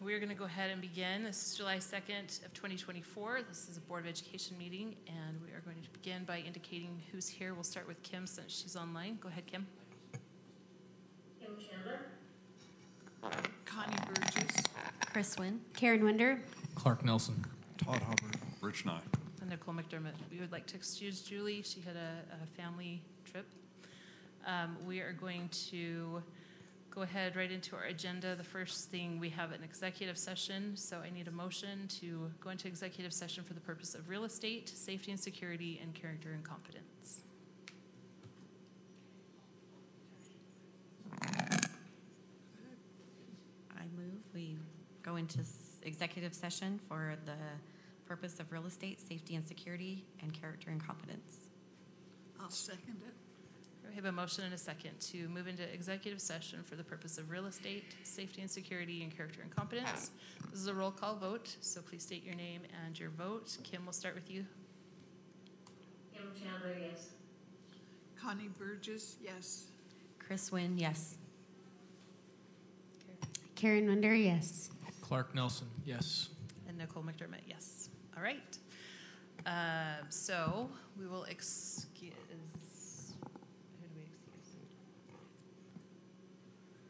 we're going to go ahead and begin. This is July 2nd of 2024. This is a Board of Education meeting, and we are going to begin by indicating who's here. We'll start with Kim since she's online. Go ahead, Kim. Kim Chandler. Connie Burgess. Chris Wynn. Karen Winder. Clark Nelson. Todd Hubbard. Rich Nye. And Nicole McDermott. We would like to excuse Julie. She had a family trip. We are going to go ahead right into our agenda. The first thing, we have an executive session, so I need a motion to go into executive session for the purpose of real estate, safety and security, and character and competence. I move we go into executive session for the purpose of real estate, safety and security, and character and competence. I'll second it. We have a motion and a second to move into executive session for the purpose of real estate, safety and security, and character and competence. This is a roll call vote, so please state your name and your vote. Kim, we'll start with you. Kim Chandler, yes. Connie Burgess, yes. Chris Wynn, yes. Karen Winder, yes. Clark Nelson, yes. And Nicole McDermott, yes. All right. So we will excuse